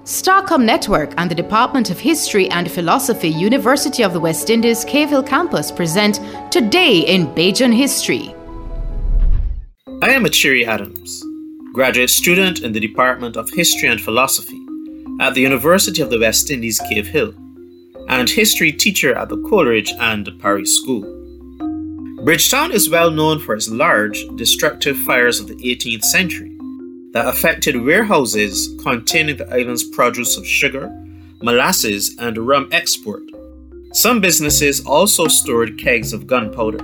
Starcom Network and the Department of History and Philosophy, University of the West Indies, Cave Hill campus present Today in Bajan History. I am Achiri Adams, graduate student in the Department of History and Philosophy at the University of the West Indies, Cave Hill, and history teacher at the Coleridge and Parry School. Bridgetown is well known for its large, destructive fires of the 18th century that affected warehouses containing the island's produce of sugar, molasses, and rum export. Some businesses also stored kegs of gunpowder.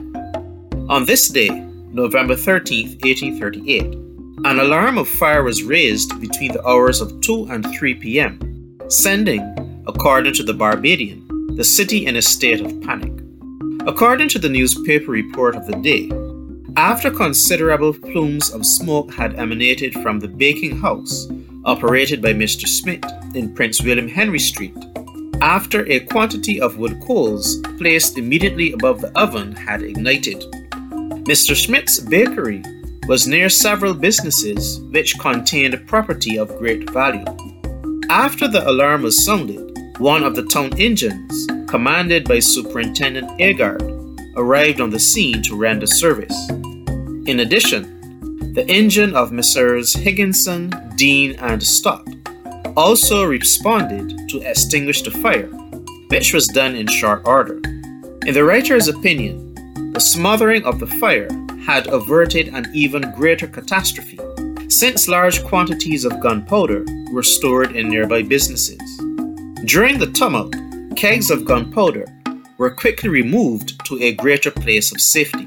On this day, November 13, 1838, an alarm of fire was raised between the hours of 2 and 3 p.m., sending, according to the Barbadian, the city in a state of panic. According to the newspaper report of the day, after considerable plumes of smoke had emanated from the baking house operated by Mr. Smith in Prince William Henry Street, after a quantity of wood coals placed immediately above the oven had ignited. Mr. Smith's bakery was near several businesses which contained property of great value. After the alarm was sounded, one of the town engines, commanded by Superintendent Agard, arrived on the scene to render service. In addition, the engine of Messrs. Higginson, Dean, and Stott also responded to extinguish the fire, which was done in short order. In the writer's opinion, the smothering of the fire had averted an even greater catastrophe, since large quantities of gunpowder were stored in nearby businesses. During the tumult, kegs of gunpowder were quickly removed to a greater place of safety.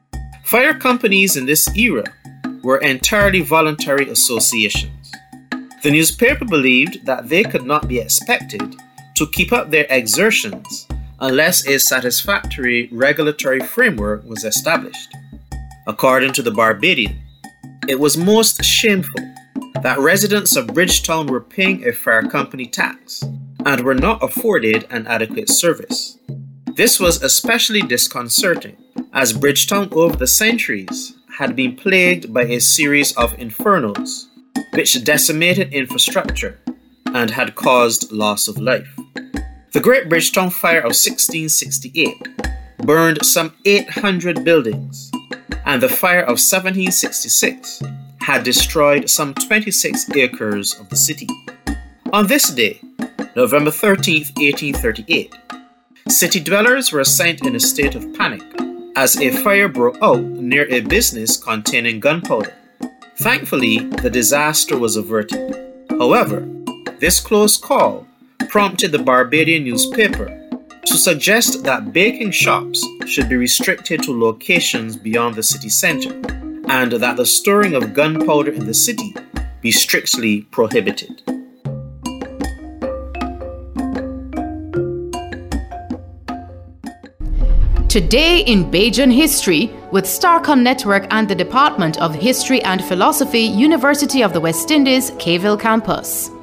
Fire companies in this era were entirely voluntary associations. The newspaper believed that they could not be expected to keep up their exertions unless a satisfactory regulatory framework was established. According to the Barbadian, it was most shameful that residents of Bridgetown were paying a fire company tax and were not afforded an adequate service. This was especially disconcerting, as Bridgetown over the centuries had been plagued by a series of infernos, which decimated infrastructure and had caused loss of life. The Great Bridgetown Fire of 1668 burned some 800 buildings, and the fire of 1766 had destroyed some 26 acres of the city. On this day, November 13, 1838, city dwellers were sent in a state of panic as a fire broke out near a business containing gunpowder. Thankfully, the disaster was averted. However, this close call prompted the Barbadian newspaper to suggest that baking shops should be restricted to locations beyond the city center, and that the storing of gunpowder in the city be strictly prohibited. Today in Bajan History with Starcom Network and the Department of History and Philosophy, University of the West Indies, Cave Hill campus.